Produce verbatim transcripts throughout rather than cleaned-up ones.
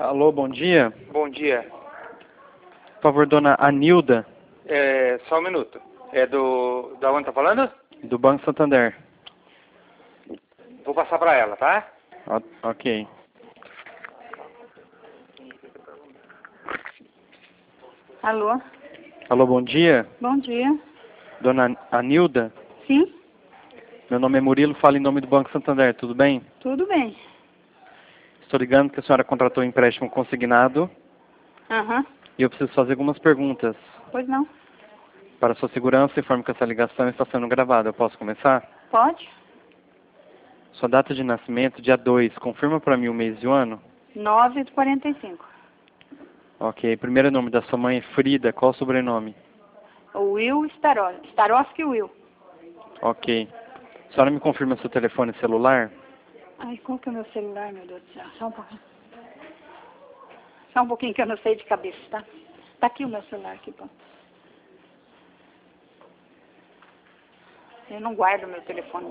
Alô, bom dia. Bom dia. Por favor, dona Anilda, É, só um minuto. É do... Da onde tá falando? do Banco Santander. Vou passar pra ela, tá? O- ok. Alô? Alô, bom dia. Bom dia. Dona Anilda, Sim? meu nome é Murilo, falo em nome do Banco Santander, tudo bem? Tudo bem. Estou ligando que a senhora contratou um empréstimo consignado Aham. e eu preciso fazer algumas perguntas. Pois não. Para sua segurança, informo que essa ligação está sendo gravada. Eu posso começar? Pode? Sua data de nascimento, dia dois. Confirma para mim o mês e o ano? nove de quarenta e cinco. Ok. Primeiro nome da sua mãe é Frida. Qual o sobrenome? O Will Starov. Starovski Will. Ok. A senhora me confirma seu telefone celular? Ai, qual que é o meu celular, meu Deus do céu? Só um pouquinho. Só um pouquinho que eu não sei de cabeça, tá? Tá aqui o meu celular, aqui, pô. Eu não guardo meu telefone.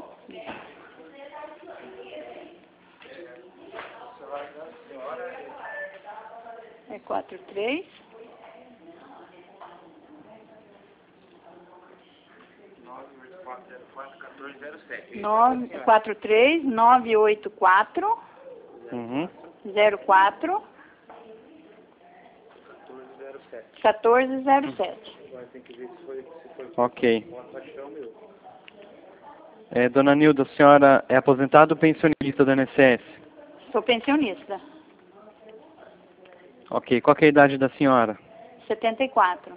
É quatro três. nove quatro três nove oito quatro Uhum. zero quatro quatorze zero sete. Ok. É, dona Nilda, a senhora é aposentada ou pensionista do I N S S? Sou pensionista. Ok. Qual que é a idade da senhora? setenta e quatro.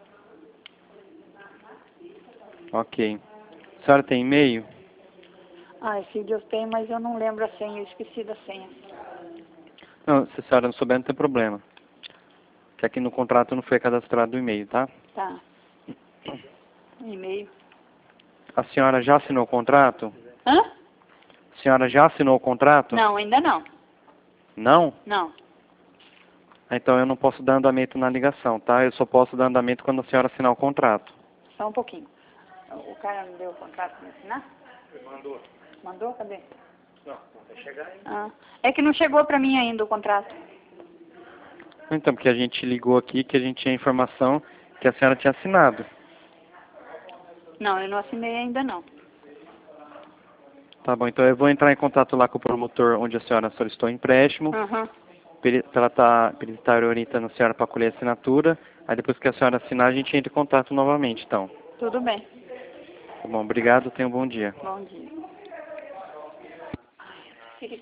Ok. A senhora tem e-mail? Ai, filho, eu tenho, mas eu não lembro a senha, eu esqueci da senha. Não, se a senhora não souber, não tem problema. Que aqui no contrato não foi cadastrado o e-mail, tá? Tá. E-mail. A senhora já assinou o contrato? Hã? A senhora já assinou o contrato? Não, ainda não. Não? Não. Então eu não posso dar andamento na ligação, tá? Eu só posso dar andamento quando a senhora assinar o contrato. Só um pouquinho. O cara não deu o contrato para assinar? Mandou. Mandou? Cadê? Não, não vai chegar ainda. Ah. É que não chegou para mim ainda o contrato. Então, porque a gente ligou aqui que a gente tinha informação que a senhora tinha assinado. Não, eu não assinei ainda não. Tá bom, então eu vou entrar em contato lá com o promotor onde a senhora solicitou o empréstimo. Aham. Para ele ela tá, pra ele estar orientando a senhora para colher a assinatura. Aí depois que a senhora assinar, a gente entra em contato novamente, então. Tudo bem. Tá bom, obrigado, tenha um bom dia. Bom dia.